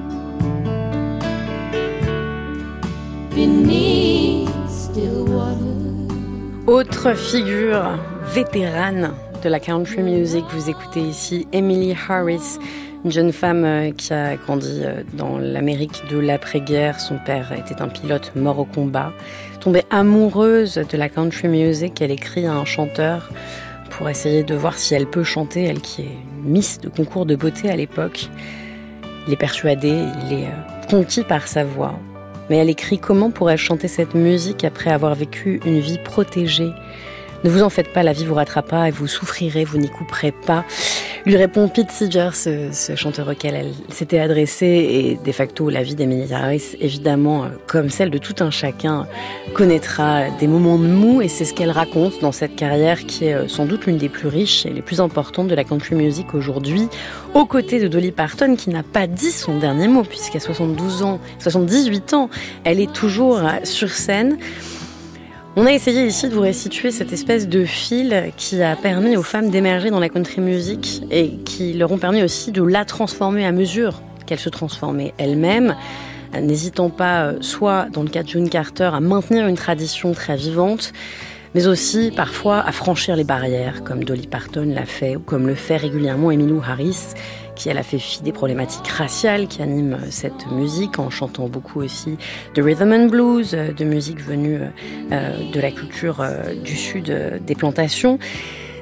beneath still water. Autre figure vétérane de la country music, vous écoutez ici Emily Harris, une jeune femme qui a grandi dans l'Amérique de l'après-guerre. Son père était un pilote mort au combat. Tombée amoureuse de la country music, elle écrit à un chanteur pour essayer de voir si elle peut chanter, elle qui est une miss de concours de beauté à l'époque. Il est persuadé, il est conquis par sa voix. Mais elle écrit: comment pourrais-je chanter cette musique après avoir vécu une vie protégée ? Ne vous en faites pas, la vie vous rattrapera et vous souffrirez, vous n'y couperez pas. Lui répond Pete Seeger, ce chanteur auquel elle s'était adressée, et de facto la vie d'Emily Harris, évidemment, comme celle de tout un chacun, connaîtra des moments de mou, et c'est ce qu'elle raconte dans cette carrière qui est sans doute l'une des plus riches et les plus importantes de la country music aujourd'hui, aux côtés de Dolly Parton qui n'a pas dit son dernier mot puisqu'à 78 ans, elle est toujours sur scène. On a essayé ici de vous restituer cette espèce de fil qui a permis aux femmes d'émerger dans la country music et qui leur ont permis aussi de la transformer à mesure qu'elle se transformait elle-même, n'hésitant pas, soit dans le cas de June Carter, à maintenir une tradition très vivante, mais aussi parfois à franchir les barrières, comme Dolly Parton l'a fait, ou comme le fait régulièrement Emmylou Harris, qui elle a fait fi des problématiques raciales qui animent cette musique, en chantant beaucoup aussi de rhythm and blues, de musique venue de la culture du sud des plantations.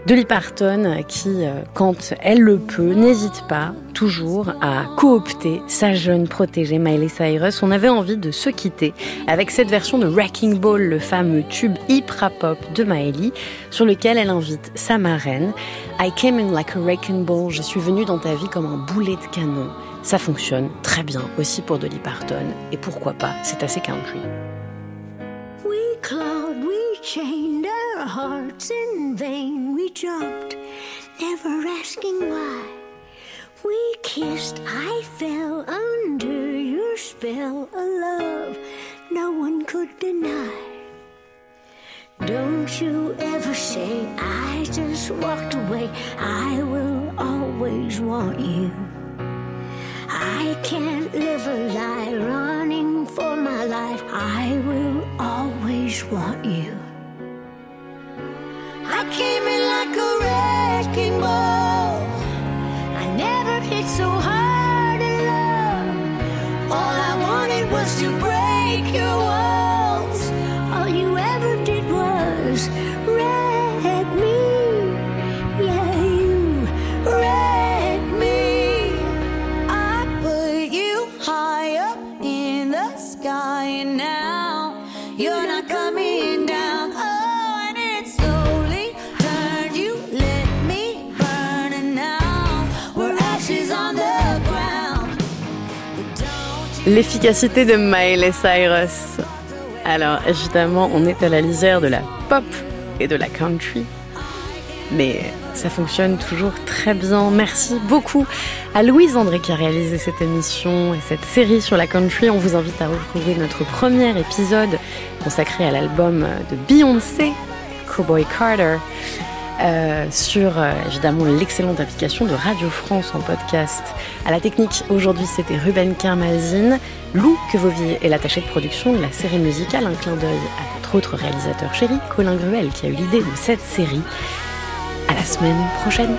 Dolly Parton qui, quand elle le peut, n'hésite pas toujours à coopter sa jeune protégée Miley Cyrus. On avait envie de se quitter avec cette version de Wrecking Ball, le fameux tube hyper-pop de Miley, sur lequel elle invite sa marraine. I came in like a wrecking ball, je suis venue dans ta vie comme un boulet de canon. Ça fonctionne très bien aussi pour Dolly Parton, et pourquoi pas, c'est assez country. We clawed, we chained our hearts in vain. We jumped, never asking why. We kissed, I fell under your spell, a love no one could deny. Don't you ever say I just walked away. I will always want you. I can't live a lie running for my life. I will always want you. I came in like a wrecking ball. I never hit so hard in love. All I wanted was to break your walls. All you ever did was wreck me. Yeah, you wrecked me. I put you high up in the sky, and now you're not coming down. Oh, and it slowly turned. You let me burn, and now we're ashes on the ground. L'efficacité de Miley Cyrus. Alors, évidemment, on est à la lisière de la pop et de la country. Mais ça fonctionne toujours très bien. Merci beaucoup à Louise André qui a réalisé cette émission et cette série sur la country. On vous invite à retrouver notre premier épisode consacré à l'album de Beyoncé, Cowboy Carter, sur évidemment l'excellente application de Radio France en podcast. À la technique, aujourd'hui, c'était Ruben Kermazine. Lou Quevovier est l'attaché de production de la série musicale. Un clin d'œil à notre autre réalisateur chéri, Colin Gruel, qui a eu l'idée de cette série. À la semaine prochaine.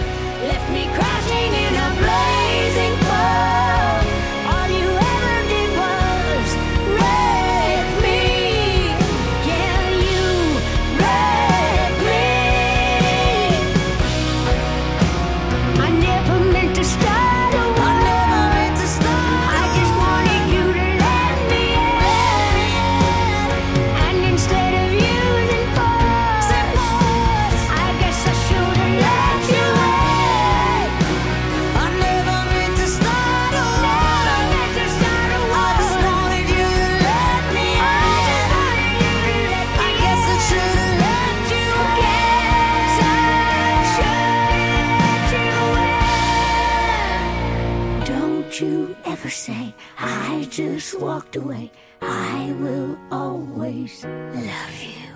Say I just walked away. I will always love you.